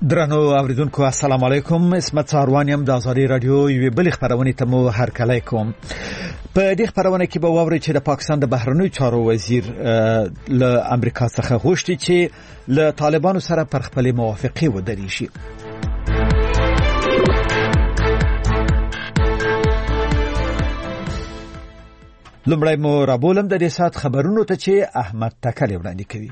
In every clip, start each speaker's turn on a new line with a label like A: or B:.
A: درنو اوریدونکو السلام علیکم. اسمت ساروانیم د ازادي رادیو یوې بل خبرونه ته مو هرکلی کوم. په دې خبرونه کې به واورئ چې د پاکستان د بهرنیو چارو وزیر له امریکا څخه غوښتي چې له طالبانو سره پر خپلې موافقې ودرېږي. لومړی مو رابولم د دې ساعت خبرونو ته چې احمد تکل وړاندې کوي.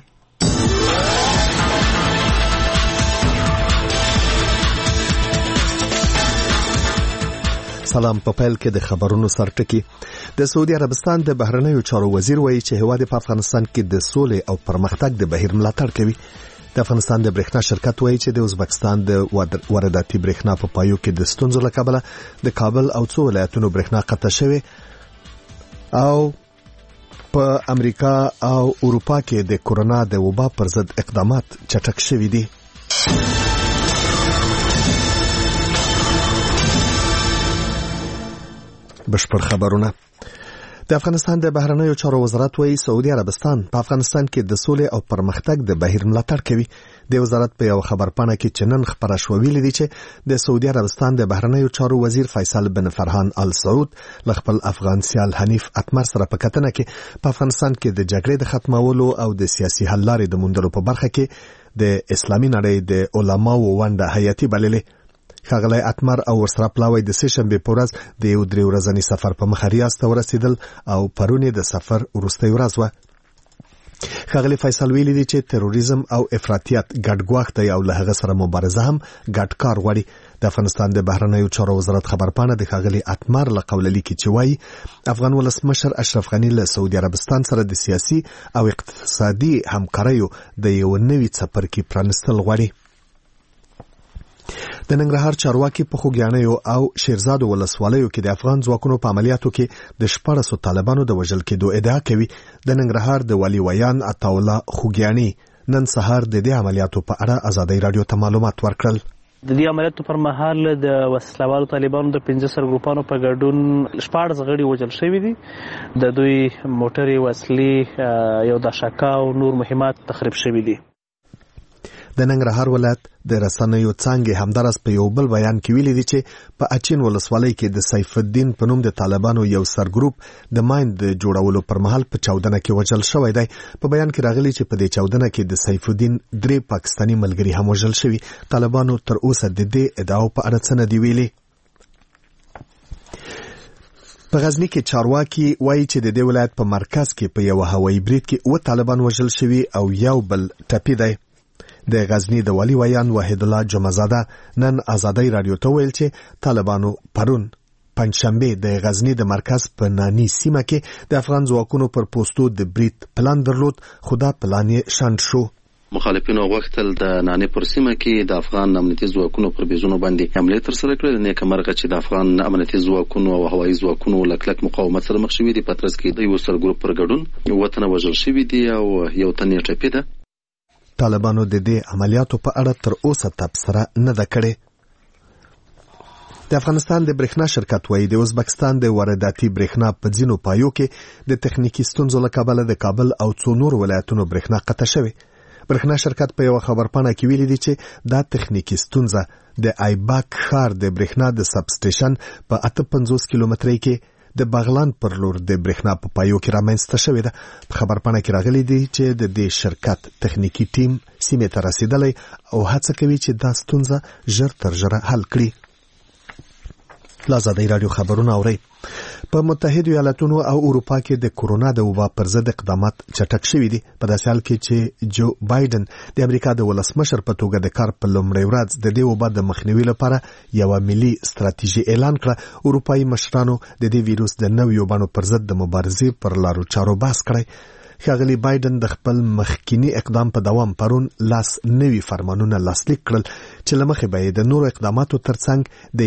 B: سلام. په پیل کې د خبرونو سرټکی. د سعودي عربستان د بهرنیو چارو وزیر وایي چې هیواد په افغانستان کې د سولې او پرمختګ د بهیر ملاتړ کوي. د افغانستان د برېښنا شرکت وایي چې د ازبکستان د وارداتي برېښنا په پایو کې د ستونزو له کبله د کابل او څو ولایتونو برېښنا قطع شوې او په امریکا او اروپا کې د کورونا د وبا پر ضد اقدامات چټک شوي دي. بشپړ خبرونه. د افغانستان د بهرنیو چارو وزارت وایي سعودي عربستان په افغانستان کې د سولې او پرمختګ د بهیر ملاتړ کوي. د وزارت په یو خبرپاڼه کې چې نن خبره شوې ویلي دي چې د سعودي عربستان د بهرنیو چارو وزیر فیصل بن فرحان آل سعود له خپل افغان سیال حنیف اتمر سره په کتنه کې په افغانستان کې د جګړې د ختمولو او د سیاسي حل لارې د موندلو په برخه کې د اسلامي نړۍ د علماو ونډه حیاتي بللې. ښاغلی اتمر او ورسره پلاوی د سهشنبې په ورځ د یو 3 ورځني سفر په مخه ریاض ته ورسېدل او پرون د سفر وروستۍ ورځ وه. ښاغلی فیصل ویلي دي چې تروریزم او افراطیت ګډ ګواښ دی او له هغه سره مبارزه هم ګډ کار غواړي. د افغانستان د بهرنیو چارو وزارت خبرپاڼه د ښاغلي اتمر له قوله لیکي چې وایي افغان ولسمشر اشرف غني له سعودي عربستان سره د سیاسي او اقتصادي همکاریو د یو نوي څپرکي پرانستل غواړي. د ننګرهار چارواکي په خوږیاڼیو او شیرزاد ولسوالیو کې د افغان ځواکونو په عملیاتو کې د 14 طالبانو د وژل کېدو ادعا کوي. د ننګرهار د والي ویان عطاالله خوږیاڼي نن سهار د دې عملیاتو په اړه ازادي رادیو ته معلومات ورکړل.
C: د دې عملیاتو پر مهال د وسلوالو طالبانو د 15 سرګروپانو په ګډون 14 غړي وژل شوي دي. د دوی موټرې، وسلې، یو داشکا او نور مهمات تخریب شوي دي.
B: د ننګرهار ولایت د رسنیو څانګې همدارس په یو بل بیان کې ویلي دي چې په اچین ولسوالۍ کې د سیف الدین په نوم د طالبانو یو سرګروپ د ماین د جوړولو پر مهال په چاودنه کې وژل شوی دی. په بیان کې راغلي چې په دې چاودنه کې د سیف الدین 3 پاکستاني ملګري هم وژل شوي. طالبانو تر اوسه د دې ادعاو په اړه څه نه دی ویلي. په غزنی کې چارواکي وایي چې د دې ولایت په مرکز کې په یو هوایي برید کې 2 طالبان وژل شوي او یو بل ټپي دی. د غزنی د والي ویان وحید الله جمعزاده نن ازادي رادیو ته ویل چې طالبانو پرون پنځشنبه د غزنی د مرکز په نانی سیمه کې د افغان ځواکونو پر پوسټو د برید پلان درلود، خو دا پلان یې شنډ شو.
D: مخالفینو غوښتل د نانی پر سیمه کې د افغان امنیتي ځواکونو پر بیزونو باندې حمله ترسره کړي. نیک مرغه چې د افغان امنیتي ځواکونو او هوایي ځواکونو له کلک مقاومت سره مخ شوي دي. په ترڅ کې د یو سرګروپ پر ګډون 2 تنه وژل شوي دي او یو تن یې ټپي ده.
B: طالبانو د دې عملیاتو په اړه تر اوسه تبصره نه ده کړې. د افغانستان د برېښنا شرکت وایي د ازبکستان د وارداتي برېښنا په ځینو پایو کې د تخنیکی ستونزو له کبله د کابل او څو نور ولایتونو برېښنا قطع شوې. برېښنا شرکت په یو خبرپاڼه کې ویلي دي چې دا تخنیکی ستونزه د ایباک ښار د برېښنا د سب سټیشن په 58 کیلومترۍ کې د بغلان پر لور د برېښنا په پایو کې رامنځته شوې ده. په خبرپاڼه کې راغلي دي چې د دې شرکت تخنیکی ټیم سیمې ته رسیدلی او هڅه کوي چې دا ستونزه ژر تر ژره حل کړي. ازادي رادیو خبرونه اوري. په متحده ایالاتونو او اروپا کې د کورونا د وبا پر ضد اقدامات چټک شوي دي. په داسې حال کې چې جو بایدن د امریکا د ولسمشر په توګه د کار په لومړۍ ورځ د دې وبا د مخنیوي لپاره یو ملي ستراتیژي اعلان کړه. اروپایي مشرانو د دې ویروس د نویو بڼو پر ضد د مبارزې پر لارو چارو بحث کړی. ښاغلی بایدن د خپل مخکینی اقدام په دوام پرون لاس نوي فرمانونه لاسلیک کړل چې له مخې به د نورو اقداماتو ترڅنګ د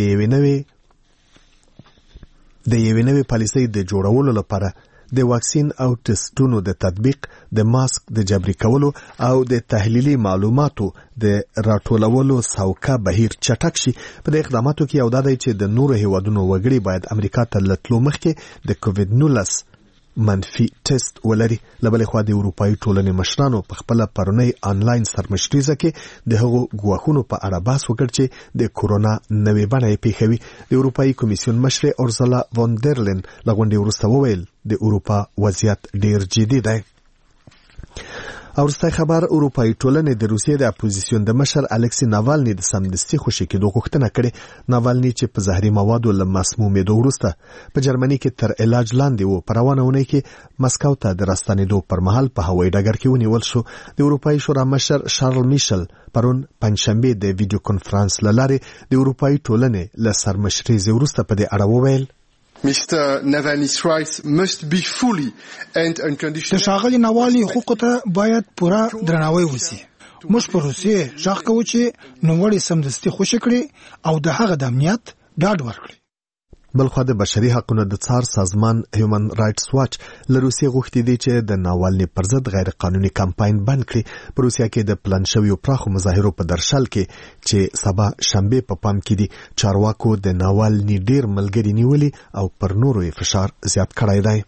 B: یوې نوې پالیسۍ د جوړولو لپاره د واکسین او ټسټونو د تطبیق، د ماسک د جبري کولو او د تحلیلي معلوماتو د راټولولو سوکه بهیر چټک شي. په دې اقداماتو کې یو دا دی چې د نورو هیوادونو وګړي باید امریکا ته له تلو مخکې د کووید 19 منفي ټیسټ ولري. لبلې خوا د اروپאי ټولنې مشرانو په خپل پرونی انلاین سرمشریزه کې د هغو ګواښونو په اړه بحث وکړ چې د کورونا نوې بڼه پیښوي. د اروپאי کمیسیون مشر اورزلا وان در لین لغونډي ورسته وویل د اروپا وضعیت ډیر جدي دی. اورستای خبر اروپאי ټولنې د روسیې د اپوزیسیون د مشر الکسی ناوالني د سمدستي خوشي کېدو غوښتنه کړې. ناوالني چې په زهري موادو له مسمومیدو وروسته په جرمني کې تر علاج لاندې وو، په روانه اونۍ کې مسکو ته د راستنېدو پر مهال په هوایي ډګر کې ونیول شو. د اروپאי شورا مشر شارل میشل پرون پنځشنبه د ویډیو کنفرانس له لارې د اروپאי ټولنې له سرمشریزې وروسته په دې اړه وویل
E: Mr. Navalny's rights must be fully and unconditional.
F: ښاغلي ناوالني حقوقو ته باید پوره درناوی وشي. موږ په روسیې ژغ کوو چې نوموړی سمدستي خوشي کړي او د هغه د امنیت ډاډ ورکړي.
B: بلخوا د بشري حقوقو د څار سازمان هیومن رائټس واچ له روسیې غوښتي دي چې د ناوالني پر ضد غیر قانوني کمپاین بند کړي. په روسیا کې د پلان شویو پراخو مظاهرو په درشل کې چې سبا شنبه په پام کې دي، چارواکو د ناوالني ډیر ملګری نیولي او پر نورو یې فشار زیات کړی دی.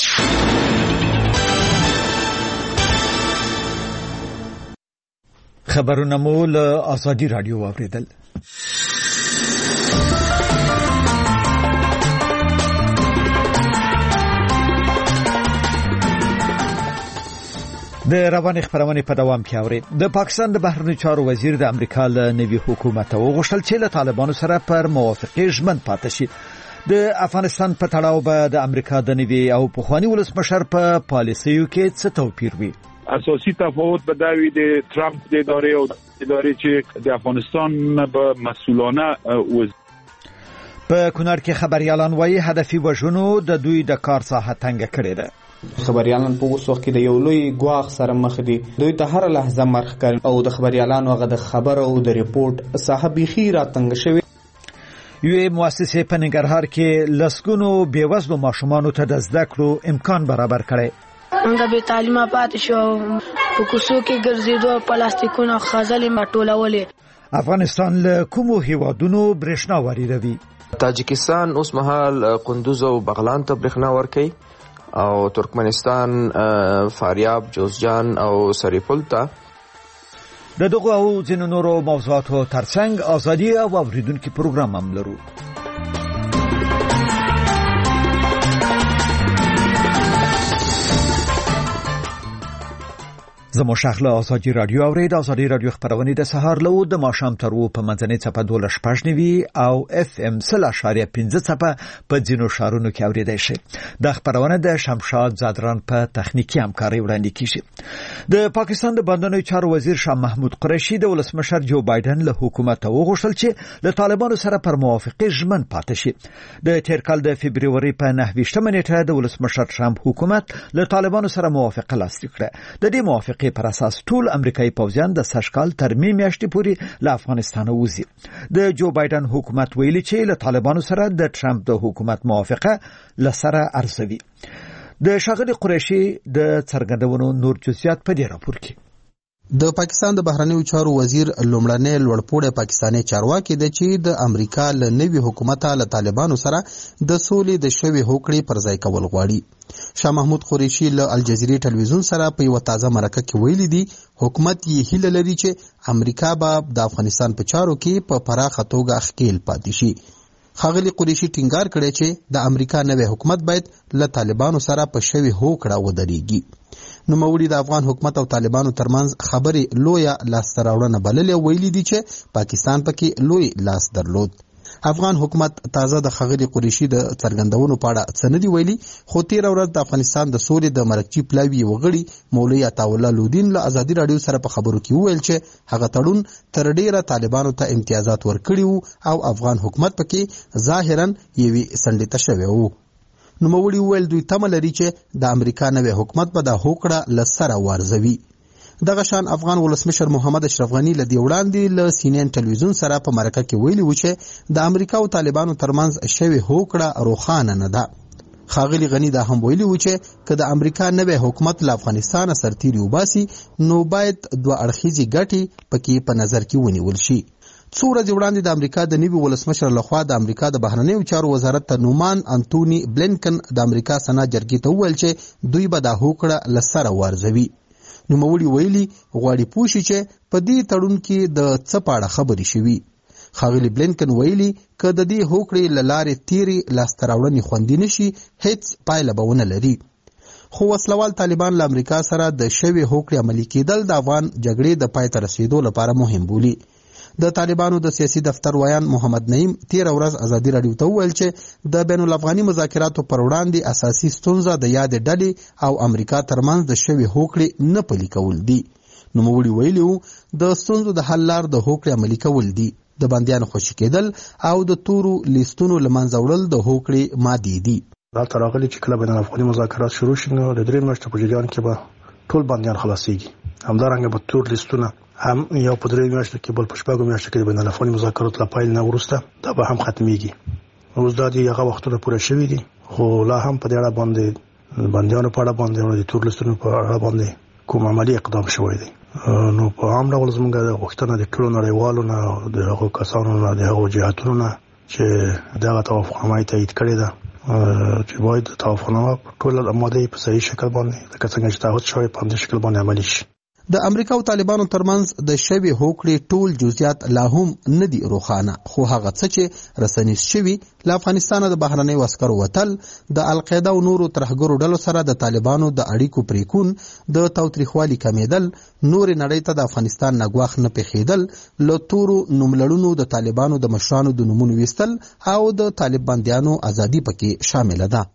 A: خبرونه مو له آزادي رادیو واوریدل. د روان خبرونه په دوام کې اورید. د پاکستان د بهرنیو چارو وزیر د امریکا له نوي حکومت وغوښتل چې له طالبانو سره پر موافقه ژمن پاتې شي. د افغانستان په تړاو به د امریکا د نوي او پخوانی ولسمشر په پالیسیو کې څه توپیر وي؟
G: اساسي تفاوت به دوی د ترامپ د ادارې او ادارې چې د افغانستان به مسؤلانه
A: په کونړ کې خبريالان وایي هدفي وژنو د دوی د کار ساحه تنګ کړې ده.
H: خبريالان په اوس وخت کې د یو لوی ګواښ سره مخ دي. دوی ته هر لحظه مرخ کړي او د خبريالانو هغه د خبر او د ریپورت صاحب خیره تنګ شوی.
A: یوه مؤسسه په ننګرهار کې لسګونو بیوزلو ماشومانو ته د زده کړو امکان برابر کړي.
I: څنګه به تعلیم پاتې شو په کوڅو کې ګرځېدو پلاستیکونو خزلې مټولولې.
A: افغانستان له کومو هیوادونو برېښنا واردوي؟
J: تاجکستان اوس مهال قندوز او بغلان ته برېښنا ورکوي او ترکمنستان فاریاب، جوزجان او سریپل ته.
A: د دغه او ځینو نورو موضوعاتو ترڅنګ ازادي او اوریدونکو پروګرام هم لرو. زمو شغله ازادي رادیو اورید. ازادي رادیو خبرونه د سهار له د ماښام تر و په منځنۍ چپه 12.9 او اف ام 0.5 چپه په ځینو شهرونو کې اوریدای شي. د خبرونه د شمشاد زادران په تخنیکی همکاري وړاندې کیږي. د پاکستان د بندونو چارو وزیر شاه محمود قریشي د ولسمشر جو بایدن له حکومت وغوښتل چې له طالبانو سره پر موافقه ژمن پاتې شي. د تیر کال د فبرवरी په 9 نیټه د ولسمشر ترامپ حکومت له طالبانو سره موافقه لاسلیک کړه. د دې موافقه پر اساس ټول امریکایي پوځیان د سشکال تر میاشتې پورې له افغانستان وځي. د جو بایدن حکومت ویلي چې له طالبانو سره د ترامپ د حکومت موافقه لسره ارزوي. د شاغلي قریشي د څرګندونو نور جزئیات په دې راپور کې.
K: د پاکستان د بهرنیو چارو وزیر لومړنی لوړپوړی پاکستاني چارواکي د چې د امریکا له نوي حکومت له طالبانو سره د سولې د شوي هوکړې پر ځای کول غواړي. شاه محمود قریشي له الجزیرې ټلویزیون سره په یو تازه مرکه کې ویلي دي حکومت یې هیله لري چې امریکا به د افغانستان په چارو کې په پراخه توګه ښکیل پاتې شي. ښاغلي قریشي ټینګار کړی چې د امریکا نوی حکومت باید له طالبانو سره په شوي هوکړه ودرېږي. نوموړي د افغان حکومت او طالبانو ترمنځ خبرې لویه لاسته راوړنه بللې. ویلي دي چې پاکستان پکې لوی لاس درلود. افغان حکومت تازه د ښاغلي قریشي د څرګندونو په اړه څه نه دي ویلي، خو تېره ورځ د افغانستان د سولې د مرکزي پلاوي وغړي مولوي عطاالله لودین له ازادي رادیو سره په خبرو کې وویل چې هغه تړون تر ډیره طالبانو ته امتیازات ورکړي وو او افغان حکومت پکې ظاهرا یوې سندې ته شوی وو. نوموړي وویل دوی تمه لري چې د امریکا نوی حکومت به د هوکړه له سره وارزوي. دغه شان افغان ولسمشر محمد اشرف غنی له دې وړاندې له CNN ټلویزیون سره په مرکه کې ویلي و چې د امریکا او طالبانو ترمنځ شوی هوکړه روښانه نه ده. ښاغلي غنی دا هم ویلي و چې که د امریکا نوی حکومت له افغانستان سرتیري وباسي نو باید دوه اړخیزې ګټې پکې په نظر کې ونیول شي. څو ورځې وړاندې د امریکا د نوي ولسمشر لخوا د امریکا د بهرنیو چارو وزارت ترنومان انټونی بلینکن د امریکا سنا جرګې ته وویل چې دوی به دا هوکړه له سره وارزوي. نوموړي ویلي غواړي پوه شي چې په دې تړون کې د څه په اړه خبرې شوي. ښاغلي بلینکن ویلي که د دې هوکړې له لارې تیرې لاسته راوړنې خوندي نشي هیڅ پایله به ونه لري. خو وسلوال طالبان له امریکا سره د شوې هوکړې عملي کېدل د افغان جګړې د پای ته رسېدو لپاره مهم بولي. د طالبانو د سیاسي دفتر ویان محمد نعیم تېره ورځ ازادي راډیو ته وویل چې د بین الافغاني مذاکراتو پر وړاندې اساسي ستونزه د یادې ډلې او امریکا ترمنځ د شوې هوکړې نه پلي کول دي. نوموړي ویلي وو د ستونزو د حل لار د هوکړې عملي کول دي. د بندیانو خوشي کېدل او د تورو لیستونو له منځه وړل د هوکړې مادې دي.
L: دلته راغلي چې کله بین الافغاني مذاکرات شروع شي نو د 3 میاشتو په جریان کې به ټول بندیان خلاصيږي. همدارنګه به تور لیستونه هم یو په 3 میاشتو کې بل په 6 میاشتو کې د بین الافغاني مذاکرات لا پایل نه ورسته دا به هم ختميږي. اوس دا دي هغه وختونه پوره شوي دي خو لا هم په دې اړه باندې بندیانو په اړه باندې د تور لیستونو په اړه باندې کوم عملی اقدام شوی دی. نو په عام ډول زموږ د غوښتنه د ټولو نړیوالو نه د هغو کسانو نه د هغو جهاتونو نه چې دغه توافقنامه تایید کړې ده چې باید توافقنامه ټول ماده په صحیح شکل باندې لکه څنګه چې تعهد شوی په همدې شکل باندې عملي شي.
K: د امریکا او طالبانو ترمنځ د شوې هوکړې ټول جزئیات لا هم نه دي روښانه خو هغه څه چې رسنیز شوي له افغانستان د بهرنیو عسکرو وتل د القاعده او نورو ترهګرو ډلو سره د طالبانو د اړیکو پریکون د تاوتریخوالي کمیدل نور نړۍ ته د افغانستان نه ګواښ نه پېښېدل له تورو نوملړونو د طالبانو د مشرانو د نومونو ویستل او د طالب بندیانو ازادي پکې شامل ده.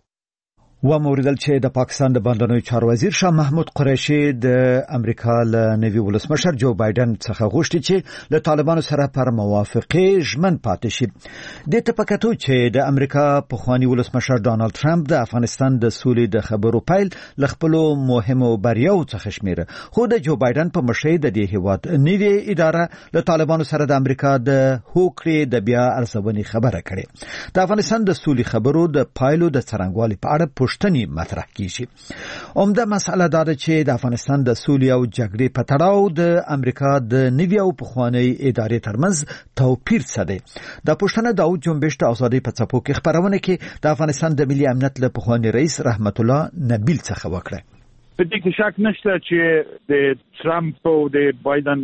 A: و موریدل چې د پاکستان د بهرنیو چارو وزیر شاه محمود قریشي د امریکا له نوي ولسمشر جو بایدن څخه غوښتي چې له طالبانو سره پر موافقه ژمن پاتې شي. د تپکاتو چې د امریکا پخوانی ولسمشر ډانلډ ټرمپ د افغانستان د سولې د خبرو پیل ل خپل مهمو بریاو څخه شمیره خو د جو بایدن په مشرۍ د دې هیواد نوي اداره له طالبانو سره د امریکا د هوکړې د بیا ارزونې خبره کړې. د افغانستان د سولې خبرو د پایلو د څرنګوالي په اړه پوښتنې مطرح کیږي. عمده مسله دا ده چې د افغانستان د سولې او جګړې په تړاو د امریکا د نوي او پخوانی ادارې ترمنځ توپیر څه دی. دا پوښتنه داود جنبش د ازادۍ په څپو کې خبرونه کې د افغانستان د ملي امنیت له پخوانی رئیس رحمت الله نبیل څخه وکړه.
G: په دې کې شک نشته چې د ټرمپ او د بایدن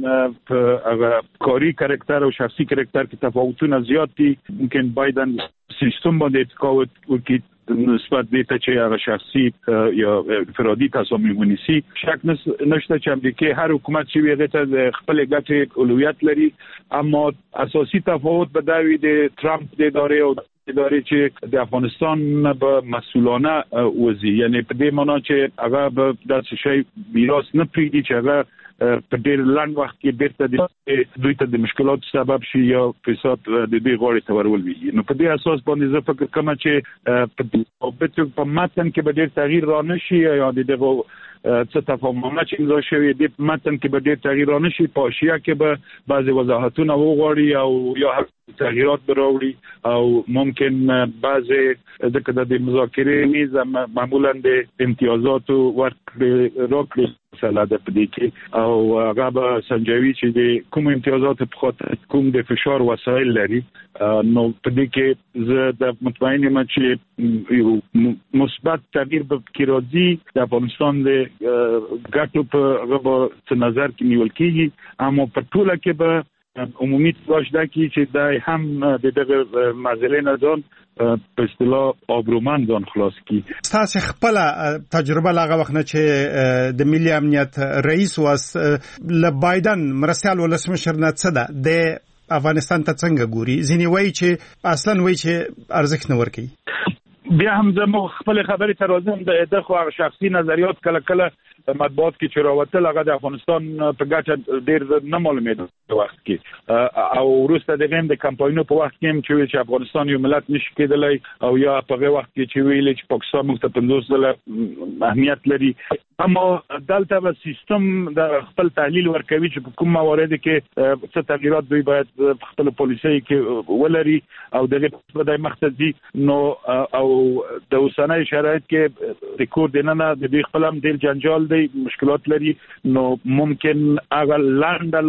G: په کاری کاراکتر او شخصي کاراکتر کې تفاوتونه زیات دي. ممکن بایدن سیستم باندې تقاوت وکړي نسبت دیتا چې هغه شخصي یا انفرادي تصامیم ونیسي. شک نشته چې امریکا هر حکومت چې ویغه ته خپل ګټې اولویت لري اما اساسي تفاوت به دا وي د ټرمپ د ادارې او ادارې چې د افغانستان به مسؤلانه وزي یعنی په دې معنی چې هغه به داسې شی میراث نه پریږدي چې هغه په ډېر لنډ وخت کې بیرته دوی ته د مشکلات سبب شي یا فساد د دې غوړې ته ورولوي. نو په دې اساس باندې زه فکر کوم چې په متن کې به ډېر تغییر را نشي یا دغه څه تفاهمونه چې امضا شوی د متن کې به ډېر تغییر را نشي. په حاشیه کې به بعضي وضاحتونه وغواړي او یا تغییرات به راوړي او ممکن بعضي د مذاکرې میز معمولا د امتیازات ورکړي مسله ده په دې کې او هغه به سنجوي چې د کوم امتیازات په خاطر کوم د فشار وسایل لري. نو په دې کې زه د مطمئن یم چې مثبت تغییر به کې راځي. د افغانستان د ګټو په نظر کې نیول کېږي اما په ټوله کې به عمومي تلاش ده چې دا هم د دغه معضلې نه ځان په اصطلاح آبرومند ځان خلاص کی.
M: تاسو خپل تجربه لاغه وخت نه چې د ملي امنیت رئیس واس ل بایدن مرستيال ولسمشر نه څه ده د افغانستان ته څنګه ګوري. ځینی وایي چې اصلا وایي چې ارزښت نه ورکي.
G: بیا هم زموږ خپل خبرې تر اوسه د خو شخصي نظریات کله کله مطبوعات کې چروتل هغه د افغانستان په ګټه ډېر نه معلومېده په وخت کې او وروسته د کمپاینونو په وخت کې چې افغانستان یو ملت نشي کېدلی او یا په وخت کې چې ویل چې پاکستان موږ ته 50 ځله اهمیت لري اما دلته به سیستم د خپل تحلیل ورکوي چې په کوم موارد کې څه تغییرات دوی باید خپل پالیسي کې ولري او دغه په دای مقصدي نو او د اوسنۍ شرایط کې ریکورډ نه د دې خپل هم ډېر جنجال دی مشکلات لري نو ممکن هغه لاندې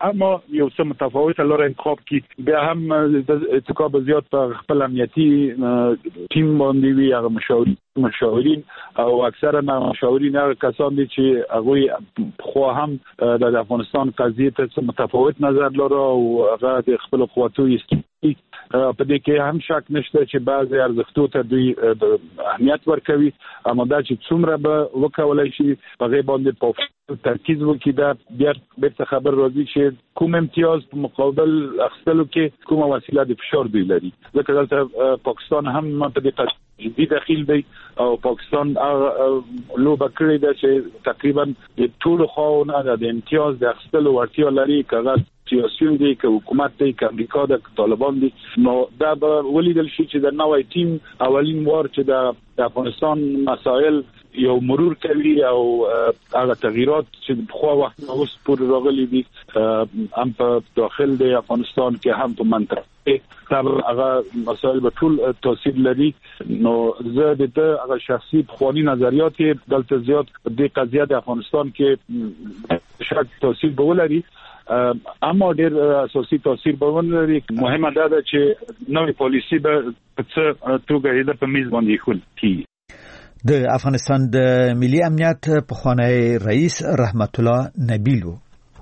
G: اما یو څه متفاوته لاره انتخاب کی بیا هم اتکاب زیات په خپل امنیتي ټیم باندې وی هغه مشاورین او اکثرا مشاورین هغه کسان دي چې هغه خو هم د افغانستان قضیه ته متفاوت نظر لري او هغه د خپل قوتو په دې کې هم شک نشته چې بعضي ارزښتونو ته دوی اهمیت ورکوي اما دا چې څومره به وکولای شي په غي باندې په ترکیز وکړي دا بیا به خبر راځي چې کوم امتیاز په مقابل اخستلو کې کومه وسیله د فشار دی لري ځکه دلته پاکستان هم په دې جدي داخل دی او پاکستان لوبه کړې ده چې تقریبا د ټول خواونه د امتیاز د اخستلو ورتیا لري کاغذ سیاسي دی که حکومت دی که امریکا د طالبان دي نو دا به ولیدل شي چې د نوې ټیم اولین وار چې د افغانستان مسائل یو مرور کوي او هغه تغیرات چې خو وخت اوس پورې راغلي دي هم په داخل د افغانستان کې هم په منطقه هغه مسائل به ټول تاثیر لري نو زه د هغه شخصي خواني نظریات دلته زیات د قضیه د افغانستان کې شاید تاثیر به ولري اما ډېر اساسي تاثیر به ولري مهمه ده چې نوې پالیسي به په څه توګه د په میز باندې خل کی
A: د افغانستان د ملي امنیت پخوانی رئیس رحمت الله نبیلو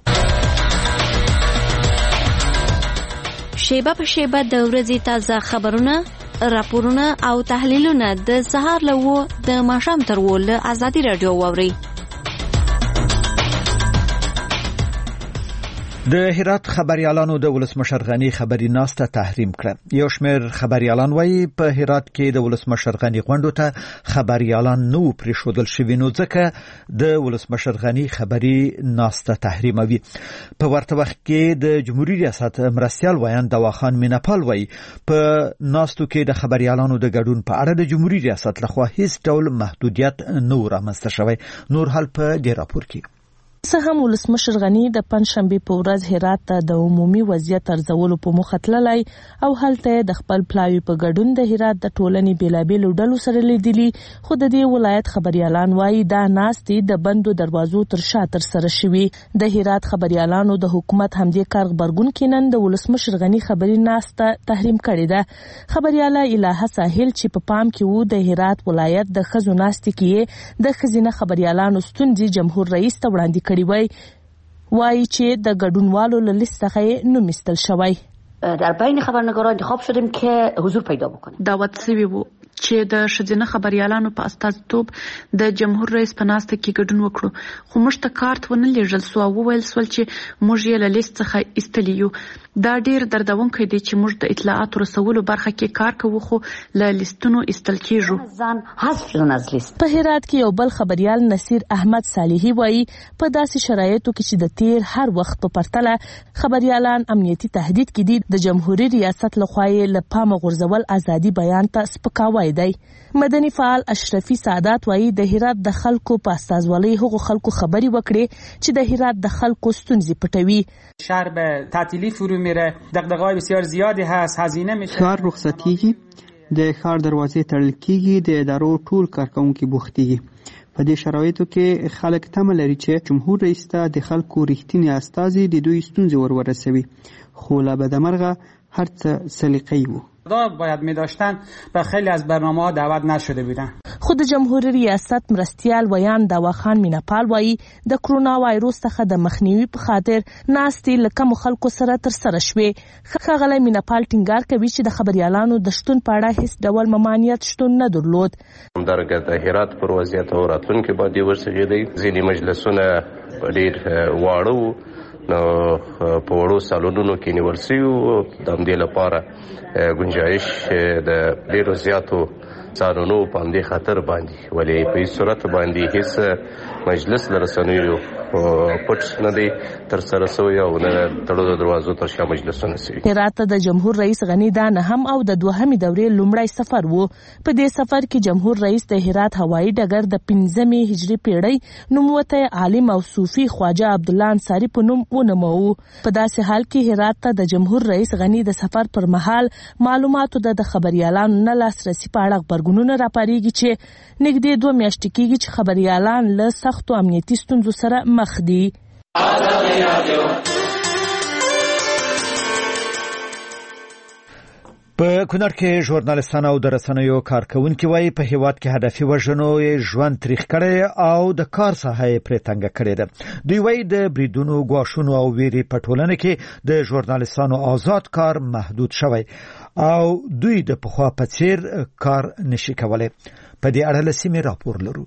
N: شیبه په شیبه د ورځې تازه خبرونه راپورونه او تحلیلونه د سهار له و د ماښام تر و له ازادي رادیو واوري
A: د هرات خبريالانو د ولسمشر غنی خبري ناسته تحریم کړ. یو شمېر خبريالان وایي په هرات کې د ولسمشر غنی غونډو ته خبريالان نو پریښودل شوي نو ځکه د ولسمشر غنی خبري ناسته تحریموي. په ورته وخت کې د جمهوریت ریاست مرستيال وایان دواخان میناپال وایي په ناستو کې د خبريالانو د ګډون په اړه د جمهوریت ریاست لخوا هیڅ ډول محدودیت نه رامنځته شوی. نور حال په دې راپور کې
O: څه هم ولسمشر غنی د پنځشنبه په ورځ هرات ته د عمومي وضعیت ارزولو په مخه تللی او هلته د خپل پلاوی په ګډون د هرات د ټولنې بیلابېلو ډلو سره لیدلي خو د دې ولایت خبريالان وایي دا ناستې د بندو دروازو تر شا تر سره شوي. د هرات خبريالانو د حکومت همدې کار غبرګون کینن د ولسمشر غنی خبري ناسته تحریم کړې ده. خبرياله الهه ساحل چې په پام کې وو د هرات ولایت د خزو ناستې کې د خزینه خبريالانو ستونزې جمهور رئیس ته وړاندې وای چې د ګډونوالو له لیست څخه نوم ایستل شوی.
P: در بین خبرنگاران انتخاب شدیم که حضور پیدا بکنیم.
Q: دعوت شوی وو چې د شذینه خبريالانو په استازیتوب د جمهور رئیس په ناسته کې ګډون وکړو خو موږ ته کارت ونه لیږل سو او ویل سول چې موږ یې له لیست څخه ایستلی یو. دا ډیر دردونکی دی چې موږ د اطلاعات رسولو برخه کې کار کوو خو له لیستونو ایستل کیږو.
P: ځان حذف شون از لیست.
O: په هرات کې یو بل خبريال نصیر احمد صالحي وایي په داسې شرایطو کې چې د تیر هر وخت په پرتله خبريالان امنیتي تهدید کې دي د جمهوریت ریاست لخوا له پامه غورځول ازادي بیان ته سپکاوی دی. مدني فعال اشرفي سعادت وایي د هرات د خلکو په استازولۍ هغو خلکو خبري وکړي چې د هرات د خلکو ستونزې پټوي.
R: شهر به تعطیلی فرو میره، دغدغه‌های بسیار زیادی هست، هزینه میشه.
S: ښار رخصتیږي، د ښار دروازې تړل کیږي، د ادارو ټول کارکونکي بوختيږي. په دې شرایطو کې خلک تمه لري چې جمهور رئیس ته د خلکو ریښتینی استازي د دوی ستونزې ورسوي خو لا بدمرغه هر څه سلیقه‌ای وو.
R: باید می داشتن به خیلی از برنامه‌ها دعوت نشده بودن.
O: خود جمهوریت ریاست مرستيال ویان دواخان میناپال وایي د کرونا وایروس څخه د مخنیوي په خاطر ناستې لکه مخالکو سره تر سره شوې. خغله میناپال ټینګار کوي چې د خبريالانو د شتون په اړه هیڅ ډول ممانعت شتون نه درلود.
T: همدارنګه د هرات پر وضعیت او راتلونکي باندې ورسېږي. ځینې مجلسونه ډېر واړه نو په وړو سالونونو کې نیول شوي د همدې لپاره گنجائش د ډېرو زیاتو څارنو په همدې خاطر باندې ولې په هیڅ صورت باندې هیڅ مجلس له رسنیو پټ نه دی تر سره شوی او نه تړلو دروازو تر شا مجلسونه شوي.
O: هرات د جمهور رئیس غنی دا نه هم او د دوهمې دورې لومړی سفر وو. په دې سفر کې جمهور رئیس د هرات هوایي ډګر د 15مې هجري پیړۍ نوموتی عالم او صوفي خواجه عبدالله انصاري په نوم ونوموه. په داسې حال کې هرات ته د جمهور رئیس غنی د سفر پر مهال معلوماتو د خبريالانو نه لاسرسي په اړه خبرګونونه راپاریږي چې نږدې 2 میاشتې کېږي چې خبريالان له سختو امنیتي ستونزو سره مخ دي.
A: په کونړ کې ژورنالستان او د رسنیو کارکونکي وایي په هیواد کې هدفي وژنو ژوند تریخ کړی او د کار ساحه پرې تنګه کړې ده. دوی وایي د بریدونو ګواښونو او ویرې په ټولنه کې د ژورنالستانو آزاد کار محدود شوی او دوی د پخوا په څیر کار نشي کولای. په دې اړه له سیمې راپور لرو.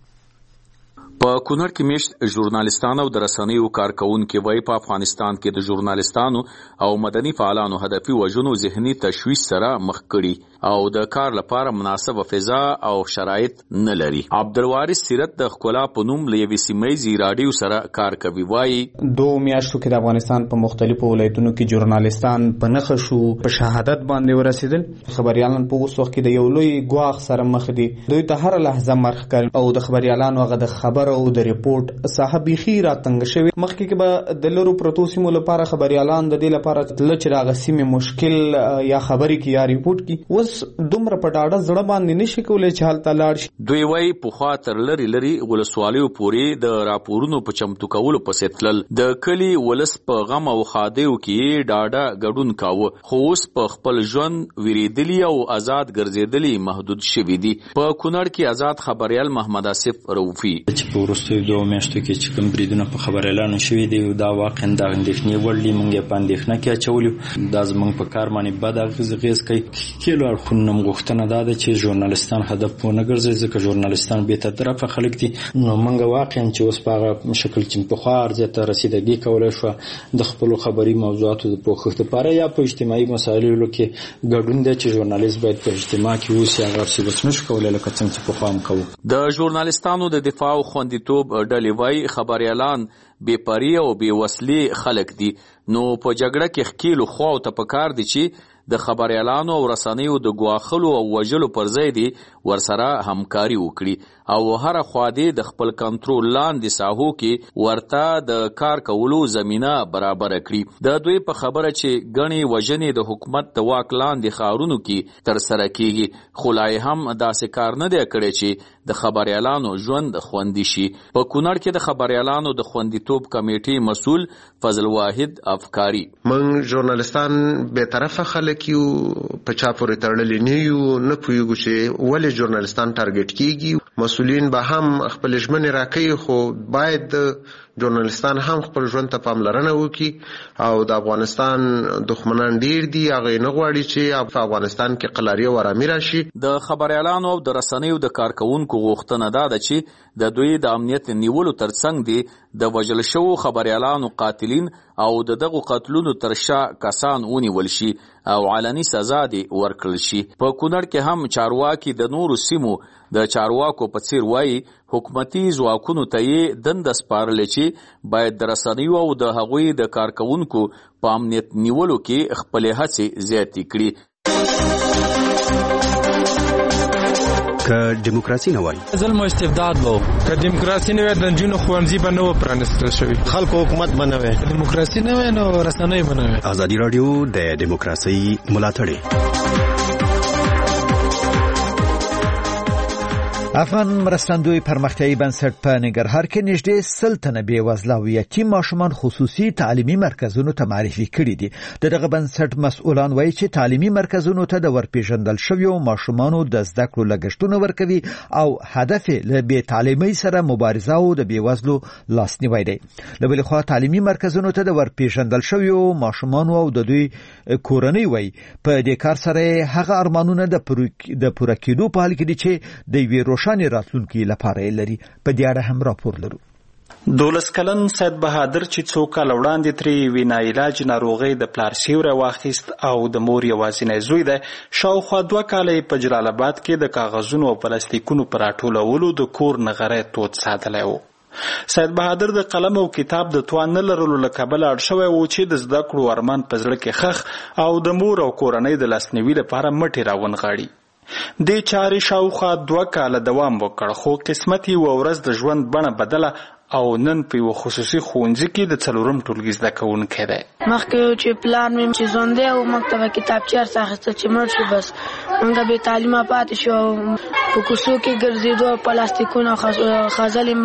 U: په کونړ کې میشت ژورنالستان او د رسنیو کارکونکي وایي په افغانستان کې د ژورنالستانو او مدني فعالانو هدفي وژنو ذهني تشویش سره مخ کړي او د کار لپاره مناسبه فضا او شرایط نه لري. عبدالوارث سیرت د خپل په نوم لوي سیمایي رادیو سره کار کوي. وایي
H: 2 میاشتو کې د افغانستان په مختلفو ولایتونو کې ژورنالستان په نخښه شو، په شهادت باندې ورسېدل. خبريالان په اوس وخت کې د یو لوی ګواښ سره مخ دي. دوی ته هر لحظه مرخ کوي او د خبريالانو هغه د خبر او د ریپورت صاحب خیره تنګ شوی. مخکې کې به د لرو پروتو سیمو لپاره خبريالان د دې لپاره چې راغ سیمه مشکل یا خبري کې یا ریپورت کې اوس دومره په ډاډه زړه باندې نشي کولای چې حالت لاړ شي.
U: دوی وایي په خوا تر لري ولسوالیو پورې د راپورونو په چمتو کولو پسې تلل. د کلی ولس په غم او خادیو کې ډاډه ګډون کاوه، خو اوس په خپل ژوند ویریدلی او آزاد ګرځیدلی محدود شوی دي. په کونړ کې آزاد خبريال محمد آصف روفي
V: وروستیو 2 میاشتو کې چې کوم بریدونه په خبر اعلان شوي دي دا واقعا د اندېښنې وړ دي. موږ یې په اندېښنه کې اچولیو. دا زموږ په کار باندې بد اغېز کوي. کیلو اړخونه غوښتنه دا ده چې ژورنالستان هدف ونه ګرځي، ځکه ژورنالستان بې طرفه خلک دي. نو موږ واقعا چې اوس په هغه شکل چې په خوا ارزښت ته رسیدګي کولی شو د خپلو خبري موضوعاتو د پوښښت لپاره یا په اجتماعي مسایلو کې ګډون دی چې ژورنالیست باید په اجتماع کې اوسي. هغه څه بس نشو کولی لکه څنګه چې پخوا هم کوو.
U: د ژورنالستانو د دفاع او خوندیتوب ډلې وایي خبريالان بې پرې او بې وسلې خلک دي. نو په جګړه کې ښکیلو خواو ته پکار دي چې د خبريالانو او رسنیو د ګواښلو او وژلو پر ځای دي ورسره همکاري وکړي او هر خوا دې د خپل کنټرول لاندې ساحو کې ورته د کار کولو زمينه برابر کړي. د دوی په خبره چې غني وژنې د حکومت د واک لاندې خارونو کې تر سره کیږي، خو لا هم داسې کار نه دی کړی چې د خبريالانو ژوند خوندي شي. په کونړ کې د خبريالانو د خوندیتوب کمیټې مسؤل فضل واحد افکاری
W: من ژورنالستان به طرفه خلک یو په چا پورې تړلې نه یو، نه پوهیږو چې ولې ژورنالستان ټارګټ کیږي. مسؤلین به هم خپل ژمنې راکوي، خو باید ژورنالستان هم خپل ژوند ته پاملرنه وکړي او د افغانستان دښمنان ډیر دي. هغه نه غواړي چې په افغانستان کې قلاریه او آرامي راشي.
U: د خبريالانو او د رسنیو د کارکونکو غوښتنه ده چې د دوی د امنیت نیولو ترڅنګ دي د وژل شوو خبريالانو قاتلین او دغه قتلونو تر شا کسان ونیول شي او علني سزا دي ورکړل شي. په کونړ کې هم چارواکي د نورو سیمو د چارواکو په څیر وایي حکومتي ځواکونو ته یې دنده سپارلې چې باید د رسنیو او د هغوی د کارکونکو په امنیت نیولو کې خپل هڅې زیاتې کړي.
X: که دیموکراسي نه وای
Y: ظلم او استبداد وو، که دیموکراسي نه وای د نجونو ښوونځي به نه و پرانیستل شوي،
X: خلکو حکومت به نه وای،
Y: دیموکراسي نه وای نو رسنۍ به نه وای.
X: ازادي راډیو د دیموکراسي ملاتړ
A: افغان مرستندوی پرمختیایي بنسټ په ننګرهار کې نږدې 100 تنه بېوزله او یتیم ماشومان خصوصي تعلیمي مرکزونو ته معرفي کړي دي. دغه بنسټ مسؤلان وایي چې تعلیمي مرکزونو ته د ورپېژندل شویو ماشومانو د زده کړو لګښتونه ورکوي او هدف له بې تعلیمۍ سره مبارزه او د بېوزلو لاسنیوی دی. له بلې خوا تعلیمي مرکزونو ته د ورپېژندل شویو ماشومانو او د دوی کورنۍ وایي په دې کار سره هغه ارمانونه د پوره کېدو په حال کې دي چې د یوې شان راتلونکي لپاره لري. په دې اړه هم راپور لرو.
Z: 12 کلن سید بهادر چې څو کال وړاندې ترې ویناعلاج ناروغۍ د پلار سیوری واخیست او د مور یوازینی زوی دی، شاوخوا 2 کاله په جلال آباد کې د کاغذونو او پلاستیکونو پر راټولولو د کور نغری تود ساتلی و. سید بهادر د قلم او کتاب د توان نه لرلو له کبله اړ شوی و چې د زده کړو ارمان په زړه کې خښ او د مور او کورنۍ د لاسنیوي لپاره مټې راونغاړي. دې چارې شاوخوا 2 کاله دوام وکړ، خو قسمت یې یوه ورځ د ژوند بڼه بدله او نن په یوه خصوصي ښوونځي کې د 4م ټولګي زده کوونکی دی.
I: مخکې چې پلان مې چې ژوندی و موږ ته به کتابچې ارڅ اخیسته چې مړ شو، بس موږ بې تعلیمه پاتې شو. په کوڅو کې ګرځېدو، پلاستیکونه خځلې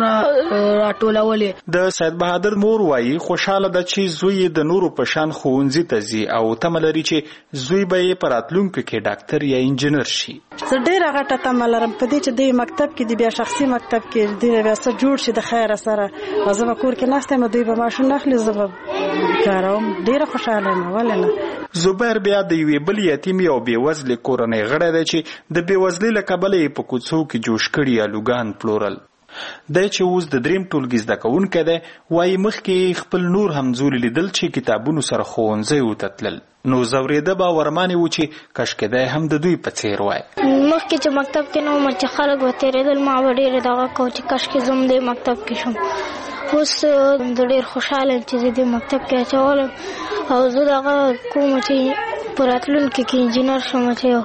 I: راټولولې.
Z: د سید بهادر مور وایي خوشاله ده چې زوی د نورو په شان ښوونځي ته ځي او تمه لري چې زوی به یې په راتلونکي کې ډاکټر یا انجینر شي.
B: زه ډېره غټه تمه لرم په دې چې د مکتب کې د بیا شخصي مکتب کې د بیا څه جوړ شي د خیره سره. زه به کور کې ناسته یم، دوی به ماشین اخلي، زه به کاروم. ډېره خوشاله یم. ولې نه؟
Z: زبیر بیا د یوې بل یتیم او بېوزلې کورنۍ غړی دی چې د بېوزلۍ له کبله یې په کوڅو کې جوش کړي الوګان پلورل. دی چې اوس د دریم ټولګي زده کوونکی دی وایي مخکې خپل نور همزولي لیدل چې کتابونو سره ښوونځیو ته تلل، نو ځورېده به ورمانې و چې کاشکې دی هم د دوی په څېر وای.
C: مخکې چې مکتب کې نه وم چې خلک به تېرېدل، ما به ډېرې دغه کوم چې کاشکې زه هم دې مکتب کې شم. اوس زه ډېر خوشحاله یم چې زه دې مکتب کې اچولم او زه دغه کوم چې په راتلونکي کې انجینر شم.